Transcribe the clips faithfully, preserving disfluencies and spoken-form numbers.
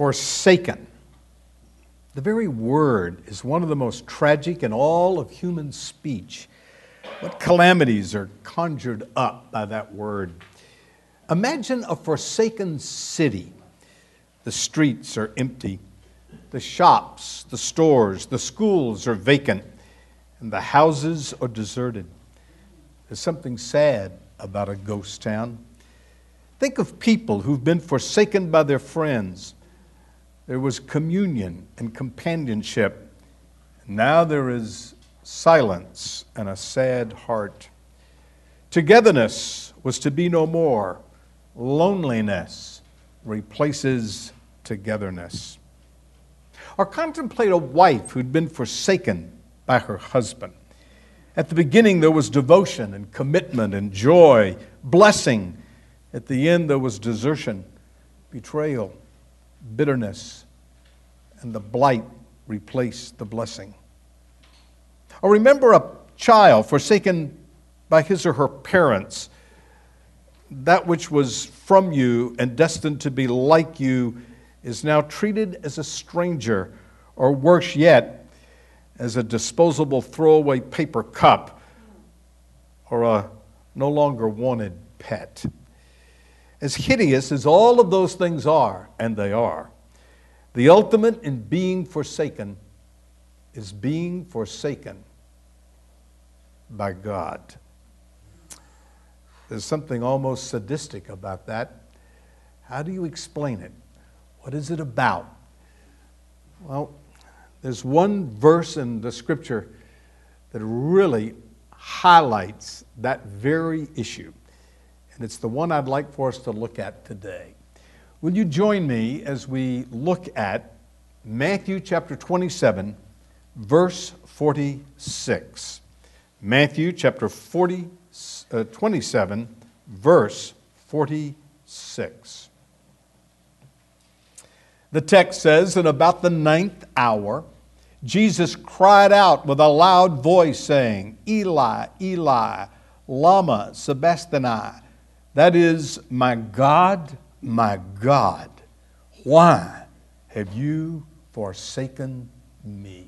Forsaken. The very word is one of the most tragic in all of human speech. What calamities are conjured up by that word? Imagine a forsaken city. The streets are empty. The shops, the stores, the schools are vacant, and the houses are deserted. There's something sad about a ghost town. Think of people who've been forsaken by their friends. There was communion and companionship. Now there is silence and a sad heart. Togetherness was to be no more. Loneliness replaces togetherness. Or contemplate a wife who'd been forsaken by her husband. At the beginning there was devotion and commitment and joy, blessing. At the end there was desertion, betrayal, bitterness, and the blight replaced the blessing. Or remember a child forsaken by his or her parents. That which was from you and destined to be like you is now treated as a stranger, or worse yet, as a disposable throwaway paper cup or a no longer wanted pet. As hideous as all of those things are, and they are, the ultimate in being forsaken is being forsaken by God. There's something almost sadistic about that. How do you explain it? What is it about? Well, there's one verse in the Scripture that really highlights that very issue. And it's the one I'd like for us to look at today. Will you join me as we look at Matthew chapter twenty-seven, verse forty-six. Matthew chapter forty, uh, twenty-seven, verse forty-six. The text says, "And about the ninth hour, Jesus cried out with a loud voice, saying, Eli, Eli, lama sabachthani. That is, my God, my God, why have you forsaken me?"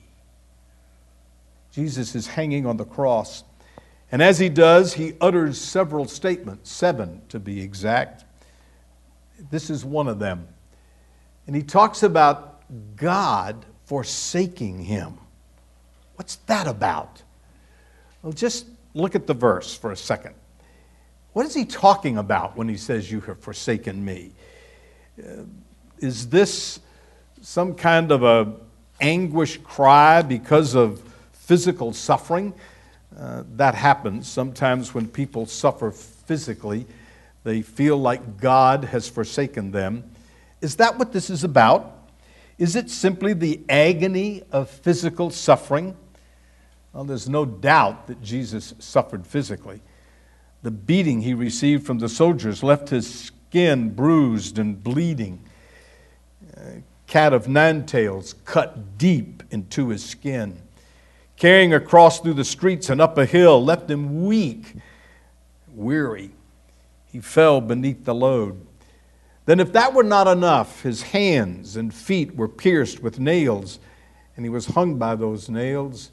Jesus is hanging on the cross, and as he does, he utters several statements, seven to be exact. This is one of them. And he talks about God forsaking him. What's that about? Well, just look at the verse for a second. What is he talking about when he says, "You have forsaken me"? Uh, is this some kind of a anguish cry because of physical suffering? Uh, that happens sometimes when people suffer physically. They feel like God has forsaken them. Is that what this is about? Is it simply the agony of physical suffering? Well, there's no doubt that Jesus suffered physically. The beating he received from the soldiers left his skin bruised and bleeding. A cat of nine tails cut deep into his skin. Carrying across through the streets and up a hill left him weak, weary. He fell beneath the load. Then if that were not enough, his hands and feet were pierced with nails, and he was hung by those nails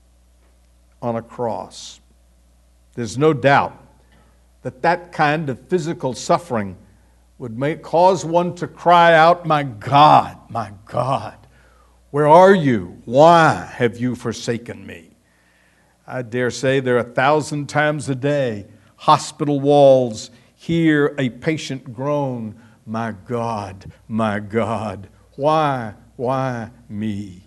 on a cross. There's no doubt that that kind of physical suffering would make, cause one to cry out, "My God, my God, where are you? Why have you forsaken me?" I dare say there are a thousand times a day, hospital walls hear a patient groan, "My God, my God, why, why me?"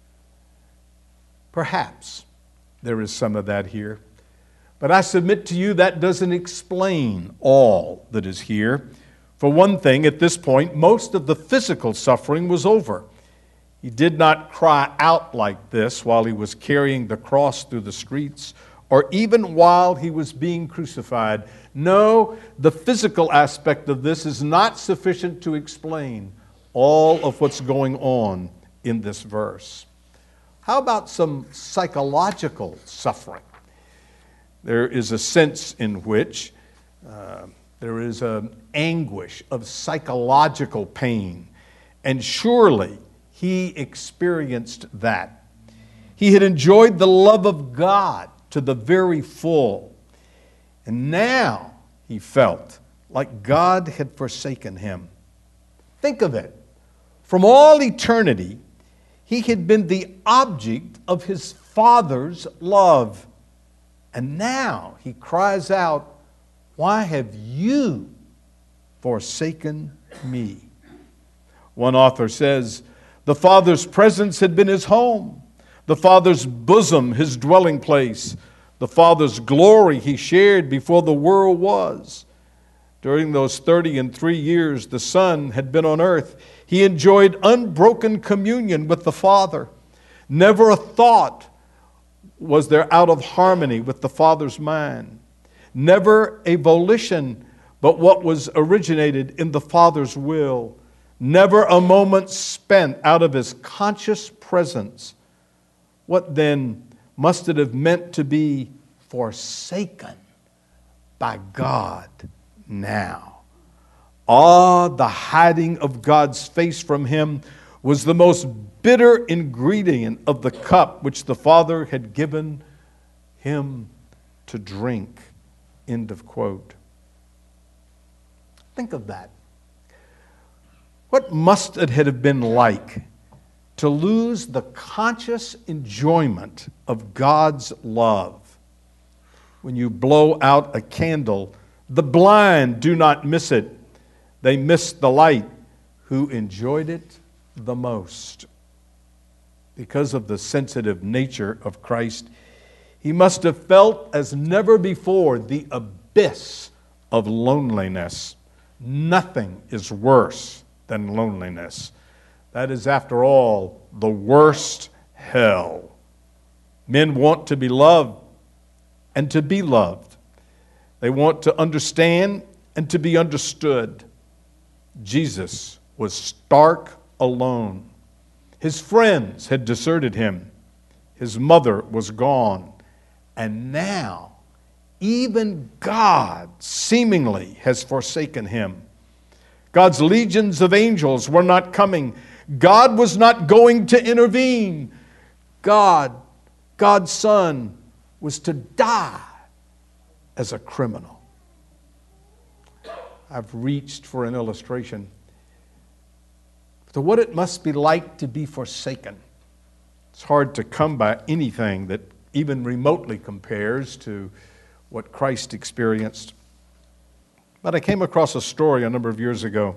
Perhaps there is some of that here. But I submit to you that doesn't explain all that is here. For one thing, at this point, most of the physical suffering was over. He did not cry out like this while he was carrying the cross through the streets, or even while he was being crucified. No, the physical aspect of this is not sufficient to explain all of what's going on in this verse. How about some psychological suffering? There is a sense in which uh, there is an anguish of psychological pain And surely he experienced that. He had enjoyed the love of God to the very full. And now he felt like God had forsaken him. Think of it. From all eternity, he had been the object of his Father's love. And now he cries out, "Why have you forsaken me?" One author says, the Father's presence had been his home, the Father's bosom his dwelling place, the Father's glory he shared before the world was. During those thirty and three years the Son had been on earth, he enjoyed unbroken communion with the Father. Never a thought was there out of harmony with the Father's mind. Never a volition but what was originated in the Father's will. Never a moment spent out of his conscious presence. What then must it have meant to be forsaken by God now? Ah, the hiding of God's face from him was the most bitter ingredient of the cup which the Father had given him to drink. End of quote. Think of that. What must it have been like to lose the conscious enjoyment of God's love? When you blow out a candle, the blind do not miss it. They miss the light who enjoyed it the most. Because of the sensitive nature of Christ, he must have felt as never before the abyss of loneliness. Nothing is worse than loneliness. That is, after all, the worst hell. Men want to be loved and to be loved. They want to understand and to be understood. Jesus was stark alone. His friends had deserted him. His mother was gone. And now, even God seemingly has forsaken him. God's legions of angels were not coming. God was not going to intervene. God, God's Son, was to die as a criminal. I've reached for an illustration to what it must be like to be forsaken. It's hard to come by anything that even remotely compares to what Christ experienced. But I came across a story a number of years ago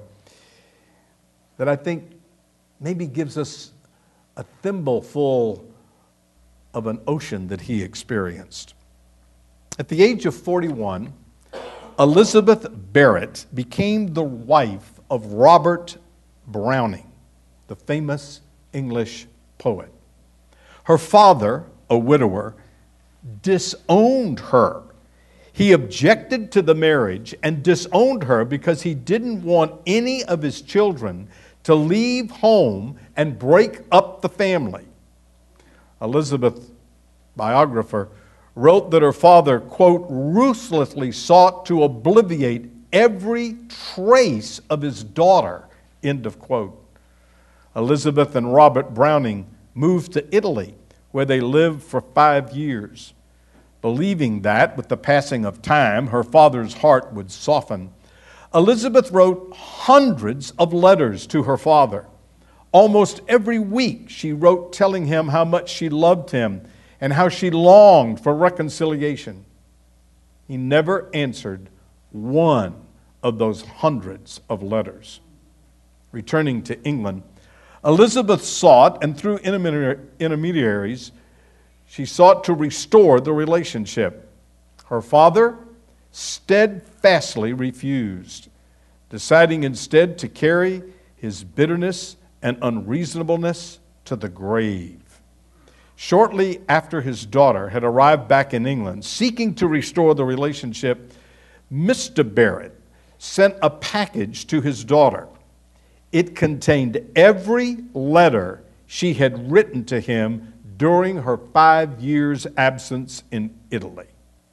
that I think maybe gives us a thimbleful of an ocean that he experienced. At the age of forty-one, Elizabeth Barrett became the wife of Robert Browning, the famous English poet. Her father, a widower, disowned her. He objected to the marriage and disowned her because he didn't want any of his children to leave home and break up the family. Elizabeth, biographer, wrote that her father, quote, ruthlessly sought to obliviate every trace of his daughter, end of quote. Elizabeth and Robert Browning moved to Italy, where they lived for five years. Believing that, with the passing of time, her father's heart would soften, Elizabeth wrote hundreds of letters to her father. Almost every week she wrote telling him how much she loved him and how she longed for reconciliation. He never answered one of those hundreds of letters. Returning to England, Elizabeth sought, and through intermediaries, she sought to restore the relationship. Her father steadfastly refused, deciding instead to carry his bitterness and unreasonableness to the grave. Shortly after his daughter had arrived back in England, seeking to restore the relationship, Mister Barrett sent a package to his daughter. It contained every letter she had written to him during her five years' absence in Italy.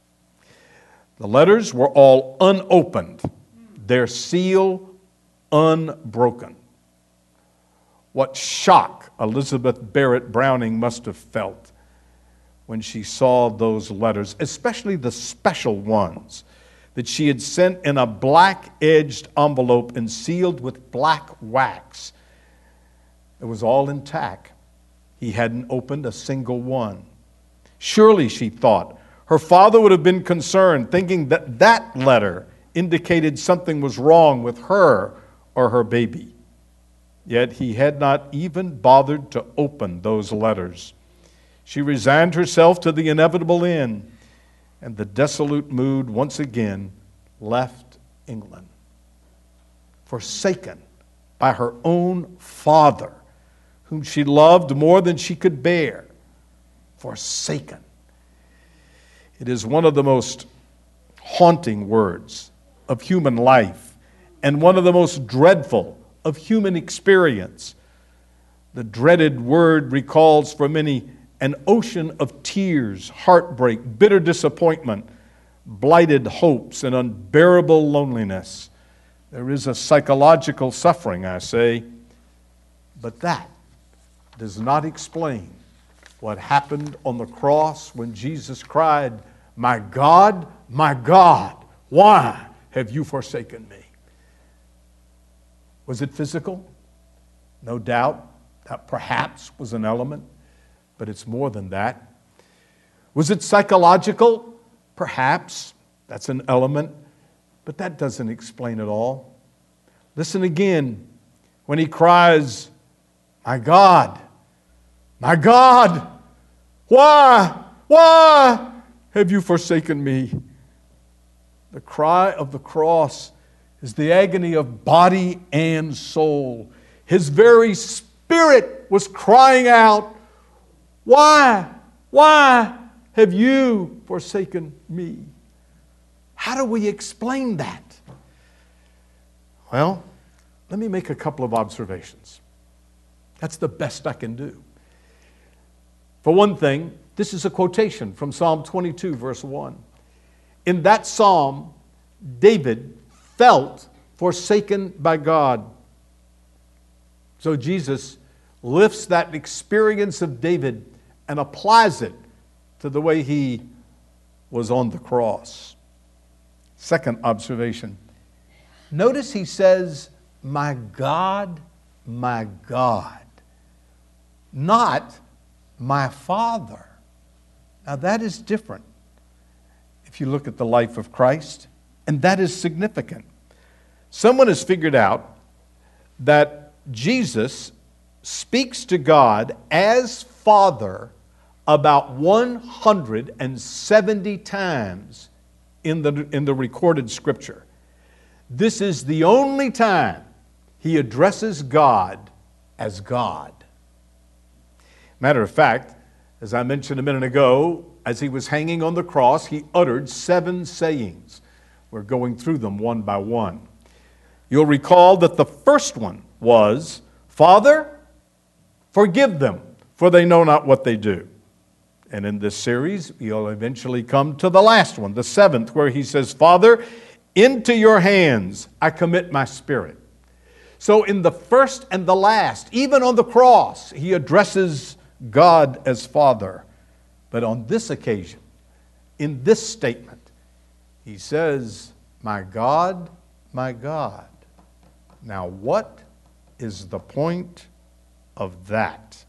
The letters were all unopened, their seal unbroken. What shock Elizabeth Barrett Browning must have felt when she saw those letters, especially the special ones that she had sent in a black-edged envelope and sealed with black wax. It was all intact. He hadn't opened a single one. Surely, she thought, her father would have been concerned, thinking that that letter indicated something was wrong with her or her baby. Yet he had not even bothered to open those letters. She resigned herself to the inevitable end, and the dissolute mood once again left England, forsaken by her own father, whom she loved more than she could bear. Forsaken. It is one of the most haunting words of human life and one of the most dreadful of human experience. The dreaded word recalls for many an ocean of tears, heartbreak, bitter disappointment, blighted hopes, and unbearable loneliness. There is a psychological suffering, I say, but that does not explain what happened on the cross when Jesus cried, "My God, my God, why have you forsaken me?" Was it physical? No doubt. That perhaps was an element, but it's more than that. Was it psychological? Perhaps. That's an element, but that doesn't explain it all. Listen again when he cries, "My God, my God, why, why have you forsaken me?" The cry of the cross is the agony of body and soul. His very spirit was crying out, "Why, why have you forsaken me?" How do we explain that? Well, let me make a couple of observations. That's the best I can do. For one thing, this is a quotation from Psalm twenty-two, verse one. In that psalm, David felt forsaken by God. So Jesus lifts that experience of David and applies it to the way he was on the cross. Second observation. Notice he says, "My God, my God," not "my Father." Now that is different if you look at the life of Christ, and that is significant. Someone has figured out that Jesus speaks to God as Father about one hundred seventy times in the, in the recorded Scripture. This is the only time he addresses God as God. Matter of fact, as I mentioned a minute ago, as he was hanging on the cross, he uttered seven sayings. We're going through them one by one. You'll recall that the first one was, "Father, forgive them, for they know not what they do." And in this series, you'll eventually come to the last one, the seventh, where he says, "Father, into your hands I commit my spirit." So in the first and the last, even on the cross, he addresses God as Father. But on this occasion, in this statement, he says, "My God, my God." Now, what is the point of that?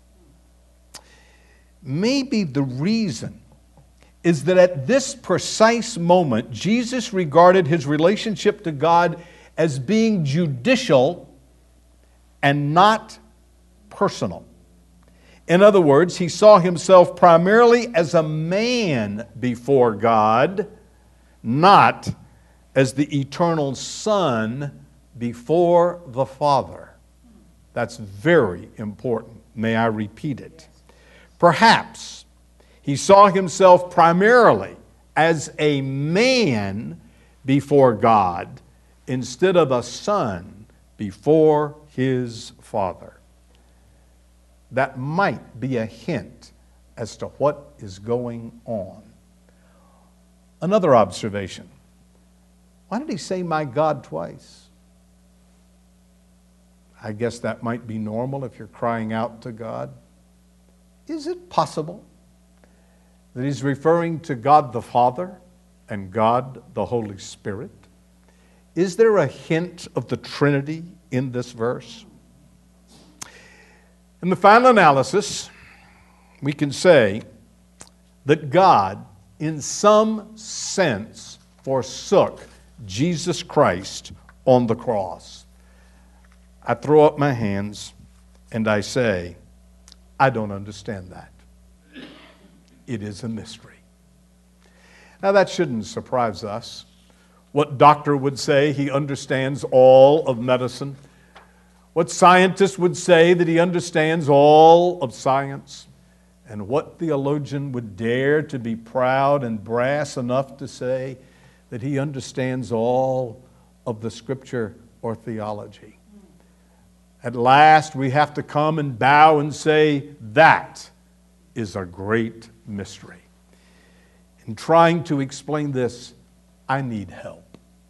Maybe the reason is that at this precise moment, Jesus regarded his relationship to God as being judicial and not personal. In other words, he saw himself primarily as a man before God, not as the eternal Son before the Father. That's very important. May I repeat it? Perhaps he saw himself primarily as a man before God instead of a son before his Father. That might be a hint as to what is going on. Another observation. Why did he say "my God" twice? I guess that might be normal if you're crying out to God. Is it possible that he's referring to God the Father and God the Holy Spirit? Is there a hint of the Trinity in this verse? In the final analysis, we can say that God, in some sense, forsook Jesus Christ on the cross. I throw up my hands and I say, I don't understand that. It is a mystery. Now that shouldn't surprise us. What doctor would say he understands all of medicine? What scientist would say that he understands all of science? And what theologian would dare to be proud and brass enough to say that he understands all of the Scripture or theology? At last, we have to come and bow and say, that is a great mystery. In trying to explain this, I need help.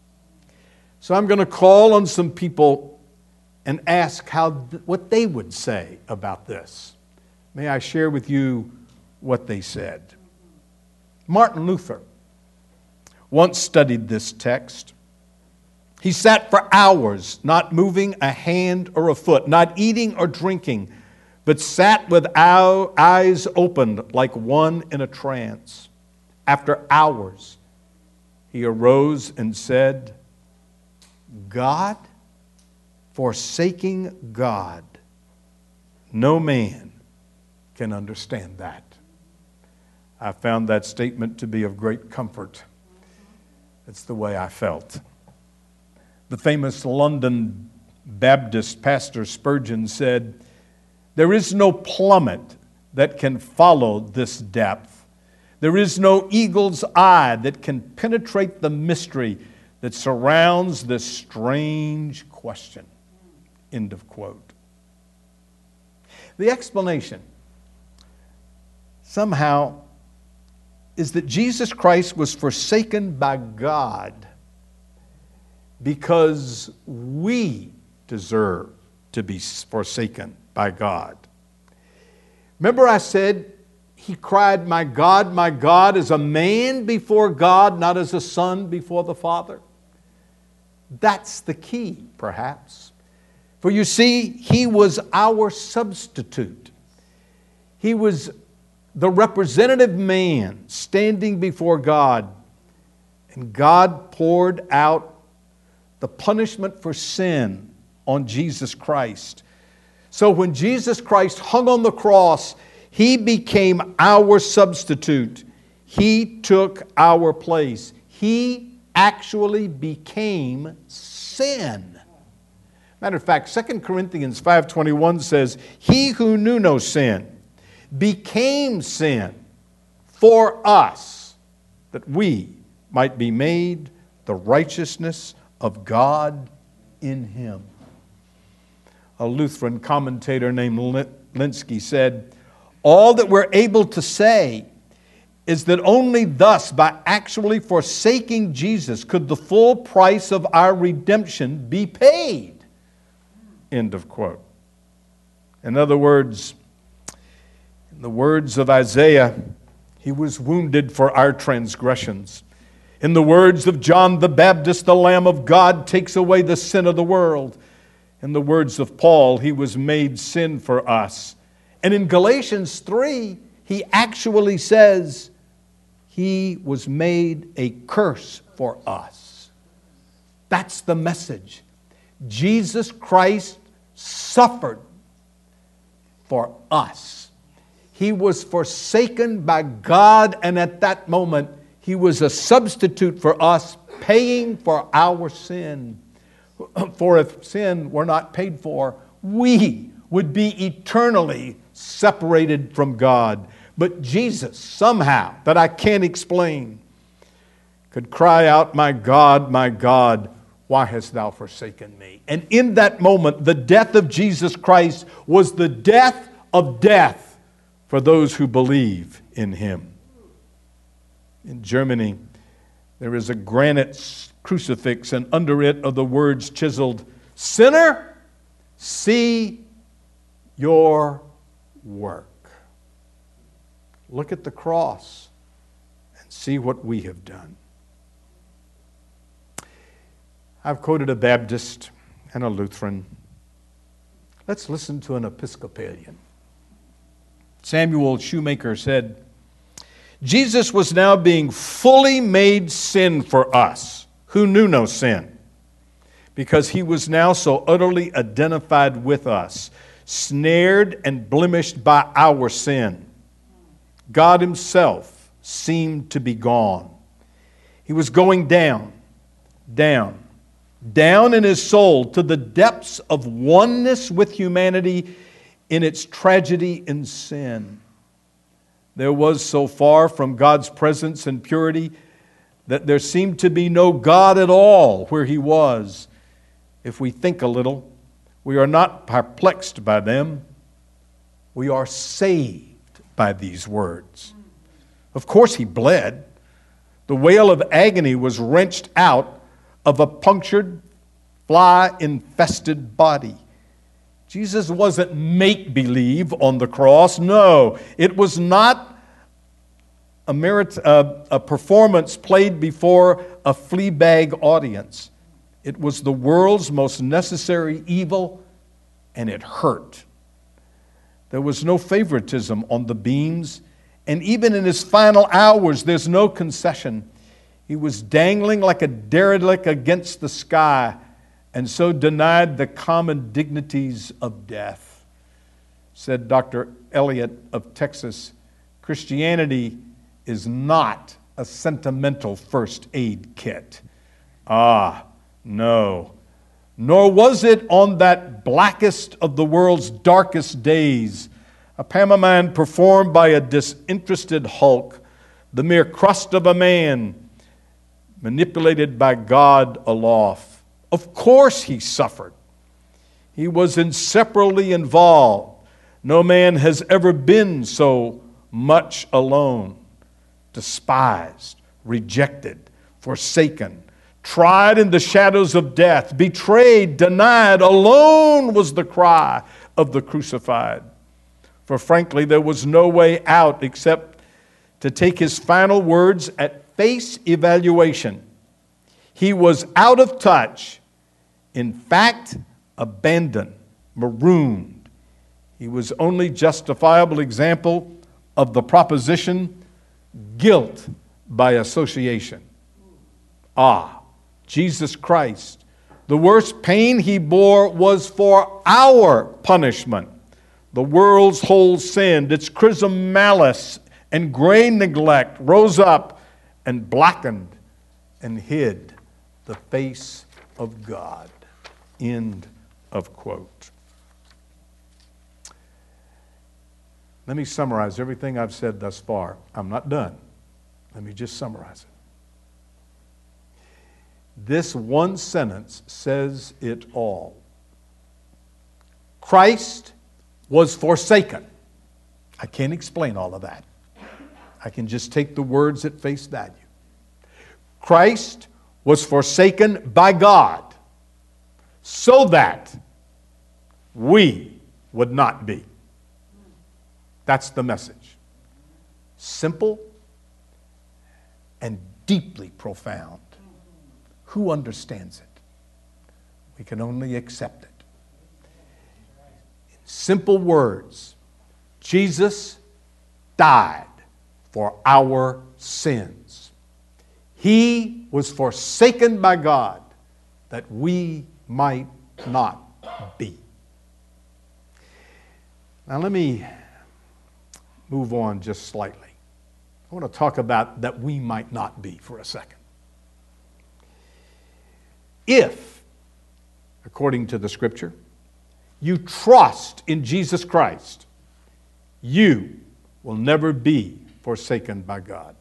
So I'm going to call on some people and ask how what they would say about this. May I share with you what they said? Martin Luther once studied this text. He sat for hours, not moving a hand or a foot, not eating or drinking, but sat with eyes opened like one in a trance. After hours, he arose and said, God, forsaking God, no man can understand that. I found that statement to be of great comfort. It's the way I felt. The famous London Baptist pastor Spurgeon said, there is no plummet that can follow this depth. There is no eagle's eye that can penetrate the mystery that surrounds this strange question. End of quote. The explanation somehow is that Jesus Christ was forsaken by God because we deserve to be forsaken by God. Remember I said he cried, my God, my God, as a man before God, not as a son before the Father? That's the key, perhaps. For you see, he was our substitute. He was the representative man standing before God. And God poured out the punishment for sin on Jesus Christ. So when Jesus Christ hung on the cross, he became our substitute. He took our place. He actually became sin. Matter of fact, Second Corinthians five twenty-one says, he who knew no sin became sin for us, that we might be made the righteousness of God in him. A Lutheran commentator named Linsky said, all that we're able to say is that only thus, by actually forsaking Jesus, could the full price of our redemption be paid. End of quote. In other words, in the words of Isaiah, he was wounded for our transgressions. In the words of John the Baptist, the Lamb of God takes away the sin of the world. In the words of Paul, he was made sin for us. And in Galatians three, he actually says he was made a curse for us. That's the message. Jesus Christ suffered for us. He was forsaken by God, and at that moment, he was a substitute for us, paying for our sin. For if sin were not paid for, we would be eternally separated from God. But Jesus, somehow, that I can't explain, could cry out, my God, my God, why hast thou forsaken me? And in that moment, the death of Jesus Christ was the death of death for those who believe in him. In Germany, there is a granite crucifix, and under it are the words chiseled, sinner, see your work. Look at the cross and see what we have done. I've quoted a Baptist and a Lutheran. Let's listen to an Episcopalian. Samuel Shoemaker said, Jesus was now being fully made sin for us, who knew no sin, because he was now so utterly identified with us, snared and blemished by our sin. God himself seemed to be gone. He was going down, down, down in his soul to the depths of oneness with humanity in its tragedy and sin. There was so far from God's presence and purity that there seemed to be no God at all where he was. If we think a little, we are not perplexed by them. We are saved by these words. Of course he bled. The wail of agony was wrenched out of a punctured, fly-infested body. Jesus wasn't make-believe on the cross. No, it was not a, merit, uh, a performance played before a flea bag audience. It was the world's most necessary evil, and it hurt. There was no favoritism on the beams, and even in his final hours, there's no concession. He was dangling like a derelict against the sky, and so denied the common dignities of death. Said Doctor Elliott of Texas, Christianity is not a sentimental first aid kit. Ah, no. Nor was it on that blackest of the world's darkest days, a pantomime performed by a disinterested hulk, the mere crust of a man, manipulated by God aloft. Of course he suffered. He was inseparably involved. No man has ever been so much alone, despised, rejected, forsaken, tried in the shadows of death, betrayed, denied. Alone was the cry of the crucified. For frankly, there was no way out except to take his final words at face evaluation. He was out of touch. In fact, abandoned, marooned. He was only justifiable example of the proposition, guilt by association. Ah, Jesus Christ, the worst pain he bore was for our punishment. The world's whole sin, its chrism malice and gray neglect rose up and blackened and hid the face of God. End of quote. Let me summarize everything I've said thus far. I'm not done. Let me just summarize it. This one sentence says it all. Christ was forsaken. I can't explain all of that. I can just take the words at face value. Christ was forsaken by God so that we would not be. That's the message. Simple and deeply profound. Who understands it? We can only accept it. In simple words, Jesus died for our sins. He was forsaken by God that we might not be. Now let me move on just slightly. I want to talk about that we might not be for a second. If, according to the Scripture, you trust in Jesus Christ, you will never be forsaken by God.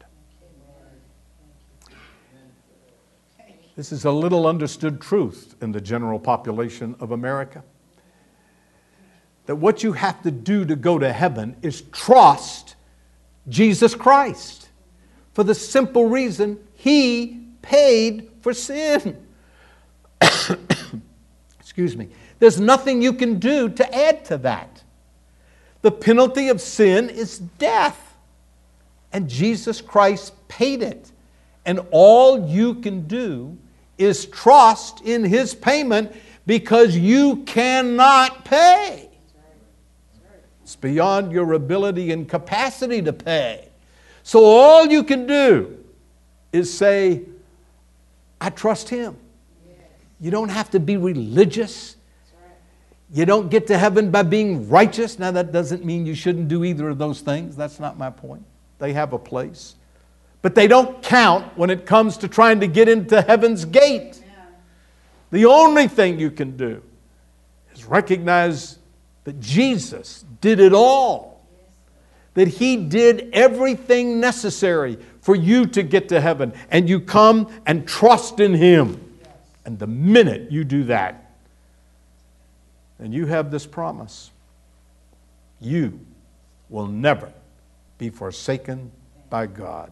This is a little understood truth in the general population of America. That what you have to do to go to heaven is trust Jesus Christ. For the simple reason He paid for sin. Excuse me. There's nothing you can do to add to that. The penalty of sin is death. And Jesus Christ paid it. And all you can do is trust in His payment because you cannot pay. It's beyond your ability and capacity to pay. So all you can do is say, I trust Him. You don't have to be religious. You don't get to heaven by being righteous. Now that doesn't mean you shouldn't do either of those things. That's not my point. They have a place. But they don't count when it comes to trying to get into heaven's gate. The only thing you can do is recognize that Jesus did it all. That He did everything necessary for you to get to heaven. And you come and trust in Him. And the minute you do that, then you have this promise. You will never be forsaken by God.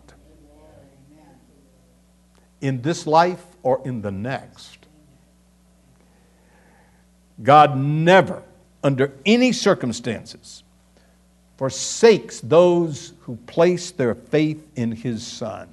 In this life or in the next. God never, under any circumstances, forsakes those who place their faith in His Son.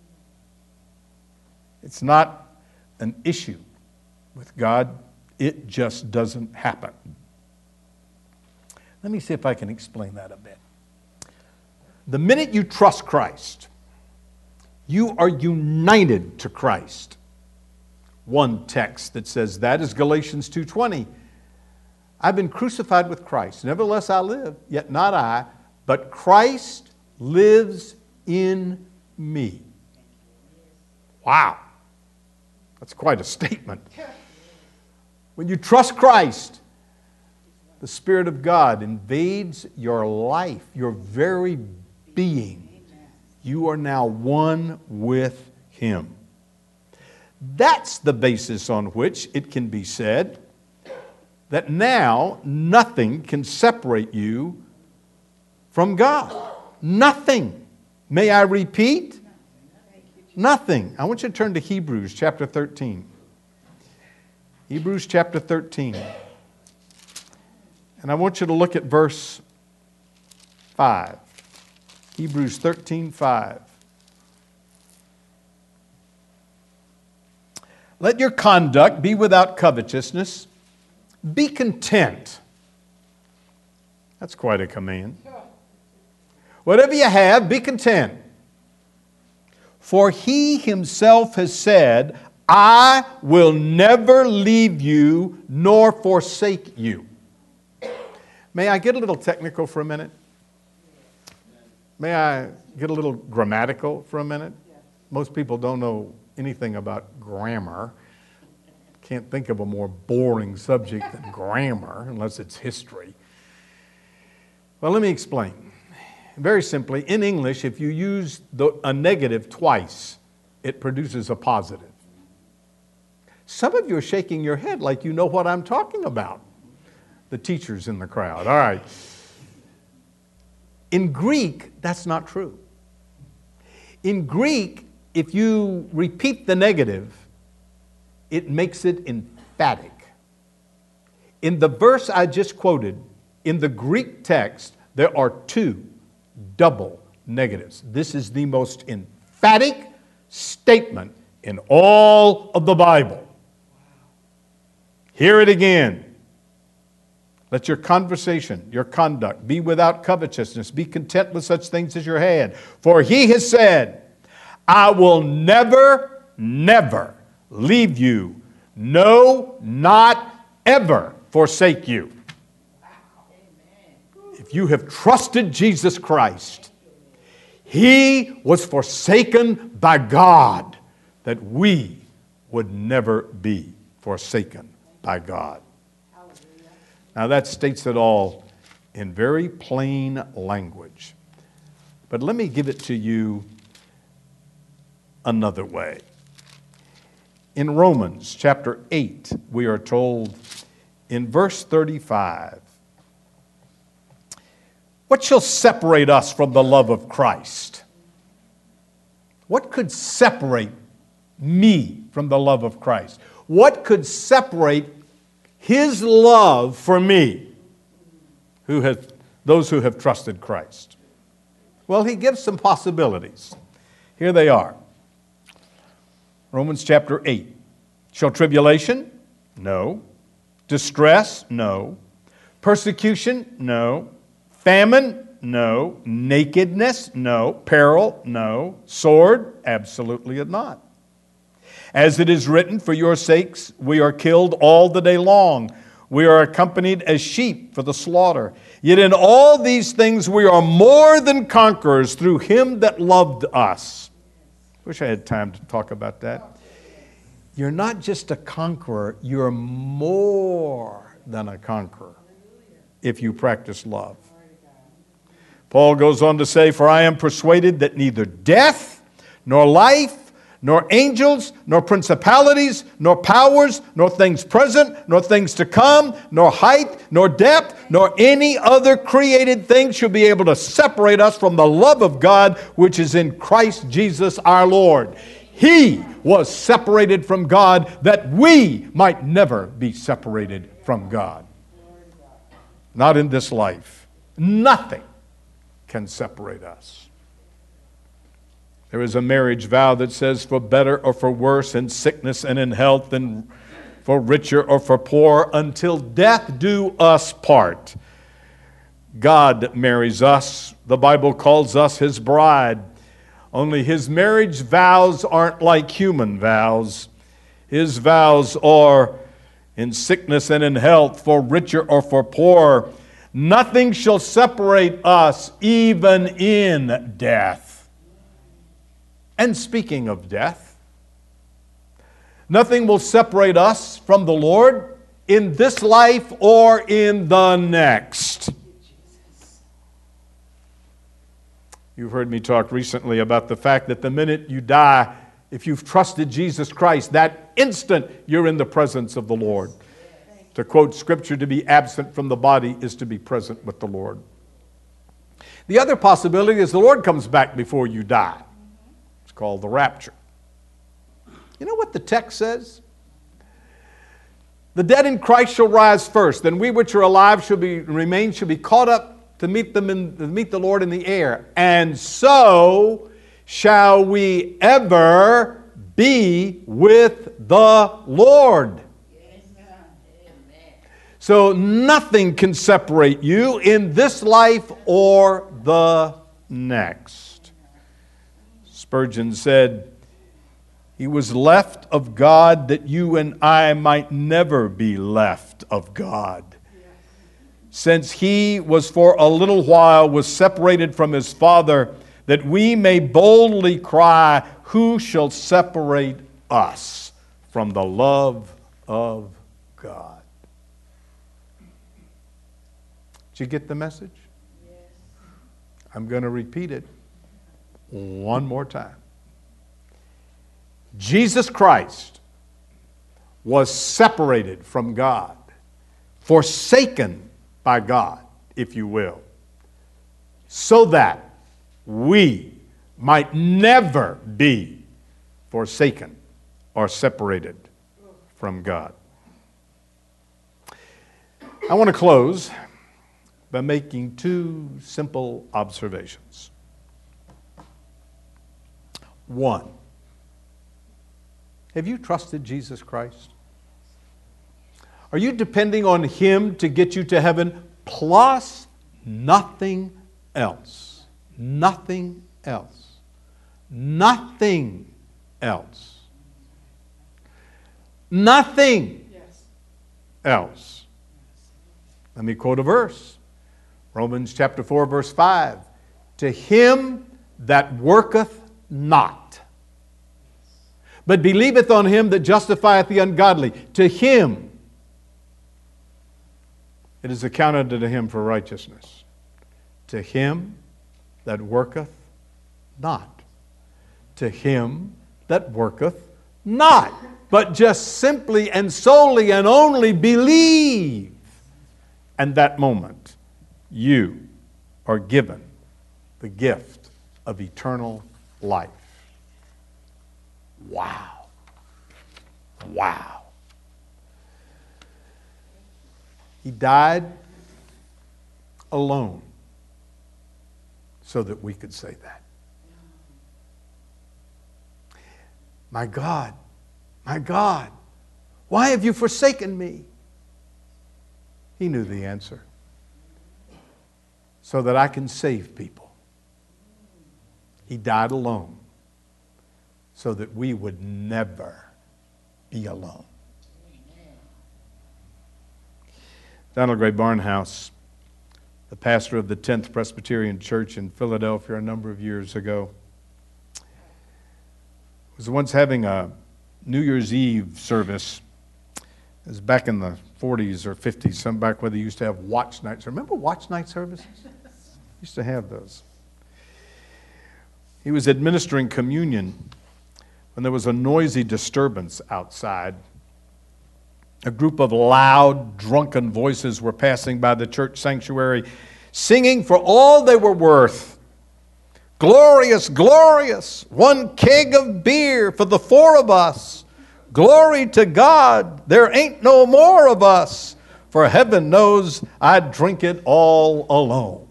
It's not an issue with God. It just doesn't happen. Let me see if I can explain that a bit. The minute you trust Christ, you are united to Christ. One text that says that is Galatians two twenty. I've been crucified with Christ. Nevertheless I live, yet not I, but Christ lives in me. Wow. That's quite a statement. When you trust Christ, the Spirit of God invades your life, your very being. You are now one with Him. That's the basis on which it can be said that now nothing can separate you from God. Nothing. May I repeat? Nothing. I want you to turn to Hebrews chapter thirteen. Hebrews chapter thirteen. And I want you to look at verse five. Hebrews thirteen five. Let your conduct be without covetousness. Be content. That's quite a command. Whatever you have, be content. For He Himself has said, I will never leave you nor forsake you. May I get a little technical for a minute? May I get a little grammatical for a minute? Most people don't know anything about grammar. Can't think of a more boring subject than grammar, unless it's history. Well, let me explain. Very simply, in English, if you use the, a negative twice, it produces a positive. Some of you are shaking your head like you know what I'm talking about. The teachers in the crowd. All right. In Greek, that's not true. In Greek, if you repeat the negative, it makes it emphatic. In the verse I just quoted, in the Greek text, there are two double negatives. This is the most emphatic statement in all of the Bible. Hear it again. Let your conversation, your conduct, be without covetousness. Be content with such things as you had. For He has said, I will never, never leave you, no, not ever forsake you. If you have trusted Jesus Christ, He was forsaken by God that we would never be forsaken by God. Now that states it all in very plain language. But let me give it to you another way. In Romans chapter eight, we are told in verse thirty-five, what shall separate us from the love of Christ? What could separate me from the love of Christ? What could separate His love for me, who have, those who have trusted Christ? Well, he gives some possibilities. Here they are. Romans chapter eight. Shall tribulation? No. Distress? No. Persecution? No. Famine? No. Nakedness? No. Peril? No. Sword? Absolutely not. As it is written, for your sakes we are killed all the day long. We are accompanied as sheep for the slaughter. Yet in all these things we are more than conquerors through him that loved us. Wish I had time to talk about that. You're not just a conqueror, you're more than a conqueror if you practice love. Paul goes on to say, for I am persuaded that neither death, nor life, nor angels, nor principalities, nor powers, nor things present, nor things to come, nor height, nor depth, nor any other created thing shall be able to separate us from the love of God which is in Christ Jesus our Lord. He was separated from God that we might never be separated from God. Not in this life. Nothing can separate us. There is a marriage vow that says, for better or for worse, in sickness and in health, and for richer or for poor, until death do us part. God marries us. The Bible calls us his bride. Only his marriage vows aren't like human vows. His vows are in sickness and in health, for richer or for poor. Nothing shall separate us, even in death. And speaking of death, nothing will separate us from the Lord in this life or in the next. You've heard me talk recently about the fact that the minute you die, if you've trusted Jesus Christ, that instant you're in the presence of the Lord. To quote Scripture, to be absent from the body is to be present with the Lord. The other possibility is the Lord comes back before you die. It's called the rapture. You know what the text says? The dead in Christ shall rise first, then we which are alive shall be remain shall be caught up to meet them in, to meet the Lord in the air. And so shall we ever be with the Lord. So nothing can separate you in this life or the next. Spurgeon said, he was left of God that you and I might never be left of God. Since he was for a little while was separated from his Father, that we may boldly cry, who shall separate us from the love of God? Did you get the message? Yes. I'm going to repeat it one more time. Jesus Christ was separated from God, forsaken by God, if you will, so that we might never be forsaken or separated from God. I want to close by making two simple observations. One, have you trusted Jesus Christ? Are you depending on him to get you to heaven plus nothing else? Nothing else. Nothing else. Nothing else. Let me quote a verse. Romans chapter four, verse five. To him that worketh not, but believeth on him that justifieth the ungodly, to him it is accounted unto him for righteousness. To him that worketh not. To him that worketh not. But just simply and solely and only believe. And that moment, you are given the gift of eternal life. Wow. Wow. He died alone so that we could say that. My God, my God, why have you forsaken me? He knew the answer. So that I can save people. He died alone so that we would never be alone. Donald Gray Barnhouse, the pastor of the tenth Presbyterian Church in Philadelphia a number of years ago, was once having a New Year's Eve service. It was back in the forties or fifties, some back where they used to have watch nights. Remember watch night services? Used to have those. He was administering communion when there was a noisy disturbance outside. A group of loud, drunken voices were passing by the church sanctuary, singing for all they were worth. Glorious, glorious, one keg of beer for the four of us. Glory to God, there ain't no more of us. For heaven knows I'd drink it all alone.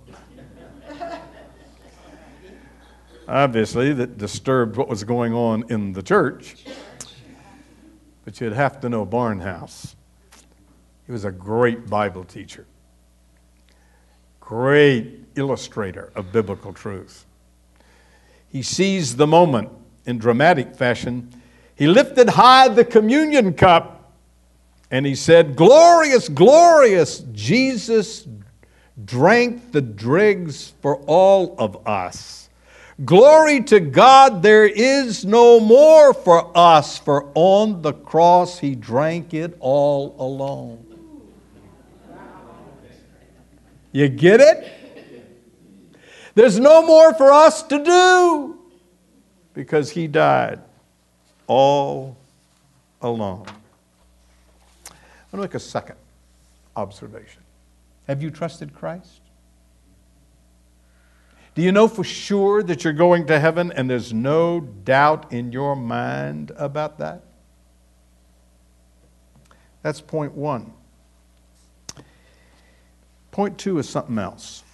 Obviously, that disturbed what was going on in the church. But you'd have to know Barnhouse. He was a great Bible teacher. Great illustrator of biblical truth. He seized the moment in dramatic fashion. He lifted high the communion cup and he said, glorious, glorious, Jesus drank the dregs for all of us. Glory to God, there is no more for us, for on the cross he drank it all alone. You get it? There's no more for us to do because he died all alone. I'm going to make a second observation. Have you trusted Christ? Do you know for sure that you're going to heaven and there's no doubt in your mind about that? That's point one. Point two is something else.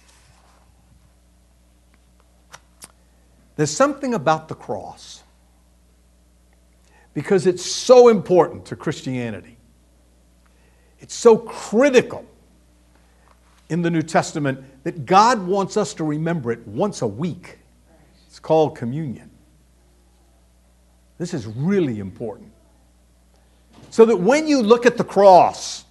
There's something about the cross because it's so important to Christianity. It's so critical in the New Testament that God wants us to remember it once a week. It's called communion. This is really important. So that when you look at the cross,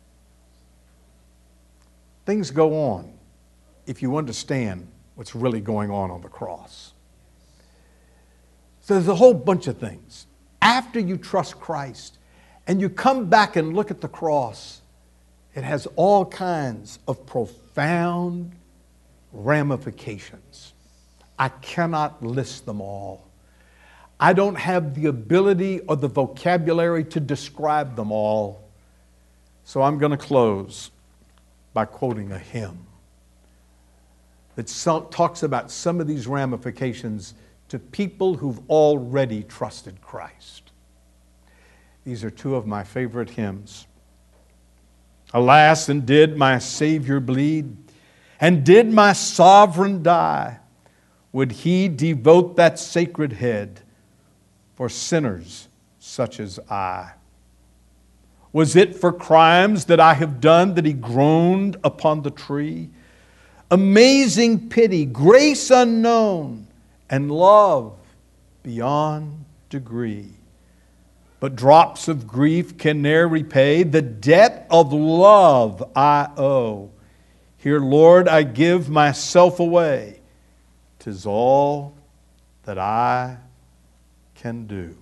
things go on if you understand what's really going on on the cross. So there's a whole bunch of things. After you trust Christ and you come back and look at the cross, it has all kinds of profound ramifications. I cannot list them all. I don't have the ability or the vocabulary to describe them all. So I'm going to close by quoting a hymn that talks about some of these ramifications to people who've already trusted Christ. These are two of my favorite hymns. Alas, and did my Savior bleed? And did my sovereign die? Would he devote that sacred head for sinners such as I? Was it for crimes that I have done that he groaned upon the tree? Amazing pity, grace unknown, and love beyond degree. But drops of grief can ne'er repay the debt of love I owe. Here, Lord, I give myself away. 'Tis all that I can do.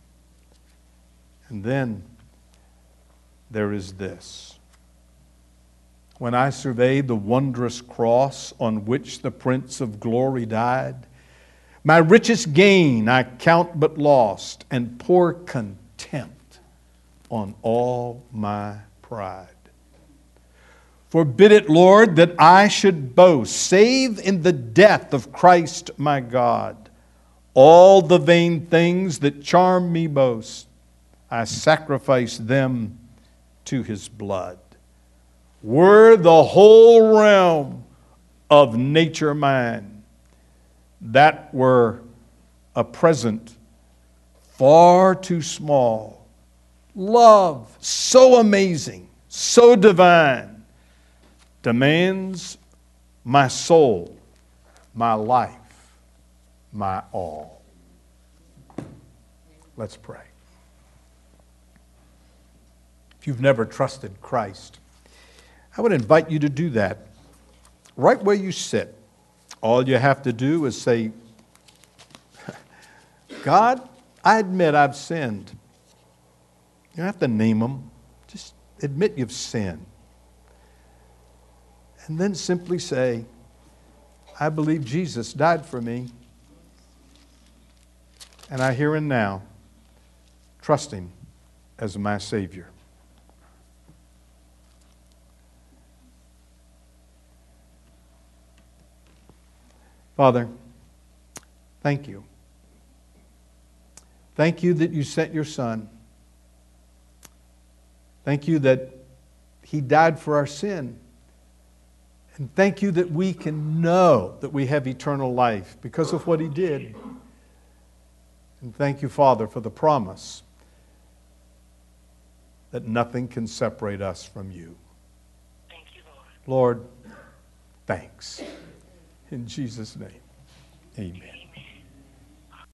And then there is this. When I survey the wondrous cross on which the Prince of Glory died, my richest gain I count but lost, and pour contempt on all my pride. Forbid it, Lord, that I should boast, save in the death of Christ my God. All the vain things that charm me most, I sacrifice them to his blood. were the whole realm of nature mine, that were a present far too small. Love so amazing, so divine, demands my soul, my life, my all. Let's pray. If you've never trusted Christ, I would invite you to do that right where you sit. All you have to do is say, God, I admit I've sinned. You don't have to name them. Just admit you've sinned. And then simply say, I believe Jesus died for me. And I here and now trust Him as my Savior. Father, thank you. Thank you that you sent your Son. Thank you that He died for our sin. And thank you that we can know that we have eternal life because of what He did. And thank you, Father, for the promise that nothing can separate us from you. Thank you, Lord. Lord, thanks. In Jesus' name, amen.